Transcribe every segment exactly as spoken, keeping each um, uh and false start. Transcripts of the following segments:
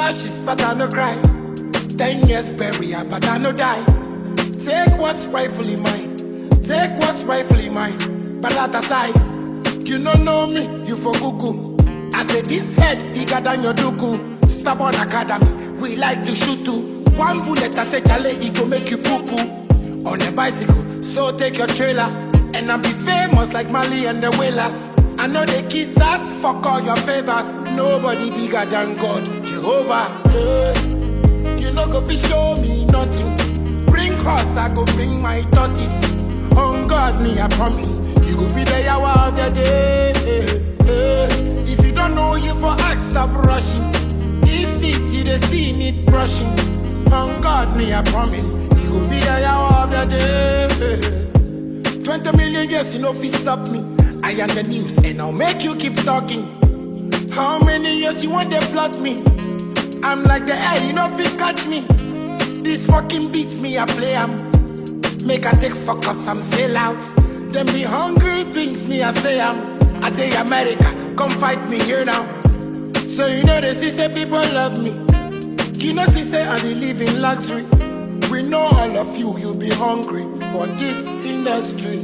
ashes, but I no cry. Ten years burial, but I no die. Take what's rightfully mine. Take what's rightfully mine. But that aside, you don't know me, you for cuckoo. I say this head bigger than your duku. Stubborn academy, we like to shoot too. One bullet, I say chale, it go make you poo poo. On a bicycle, so take your trailer. And I'll be famous like Mali and the Whalers. I know they kiss us, fuck all your favors. Nobody bigger than God, Jehovah. Hey, you know go fi show me nothing. Bring horse, I go bring my tortoise. On God, me I promise, you go be the hour of the day. Hey, hey. If you don't know, you for ask, stop rushing. This teeth, the sea need brushing. On God, me I promise, you go be the hour of the day. Hey. Twenty million years, you know fi stop me. I am the news and I'll make you keep talking. How many years you want to plot me? I'm like the air, you know if you catch me. This fucking beats me, I play am. Make I take fuck up some sellouts. Them be hungry things me, I say am. I day America, come fight me here now. So you know they see say people love me. You know see say I dey live in luxury. We know all of you, you be hungry for this industry.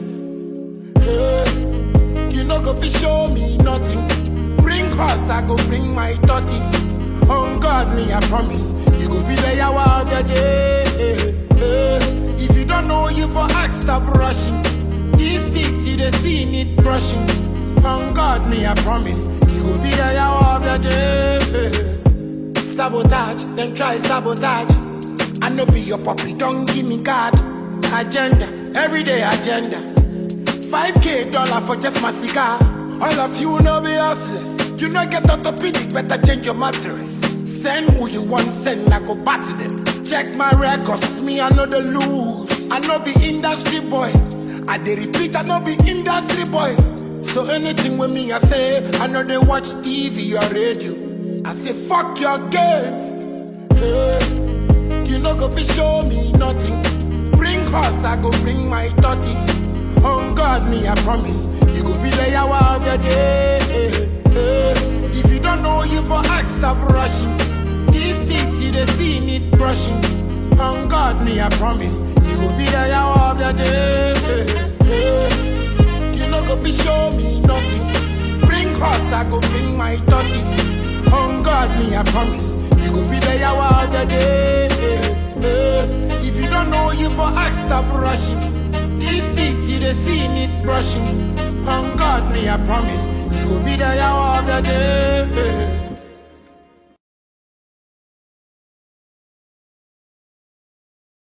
Hey. You know go fi show me nothing. Bring horse, I go bring my tortoise. On God, me I promise, you go be the hour of the day. Hey, hey. If you don't know, you for ask, stop rushing. This teeth, the sea need brushing. On God, me I promise, you go be the hour of the day. Hey. Sabotage, then try sabotage. I know be your puppy, don't give me card. Agenda, everyday agenda. five K dollar for just my cigar. All of you know be hustlers. You know get orthopedic, better change your mattress. Send who you want, send, I go back to them. Check my records, me I know the lose. I know be industry boy. I dey repeat, I know be industry boy. So anything with me I say, I know they watch T V or radio. I say fuck your games. Hey, you know go fi show me nothing. Bring horse, I go bring my tortoise. On God, me I promise, you go be the hour of the day. Hey, hey. If you don't know, you for ask, stop rushing. This teeth, the sea need brushing. On God, me I promise, you go be the hour of the day. Hey, hey. You know go fi show me nothing. Bring horse, I go bring my tortoise. On God, me I promise, you go be the hour of the day. Hey, hey. If you don't know, you for ask, stop rushing. This teeth, the sea need brushing. On God, me I promise, you will be the hour of the day.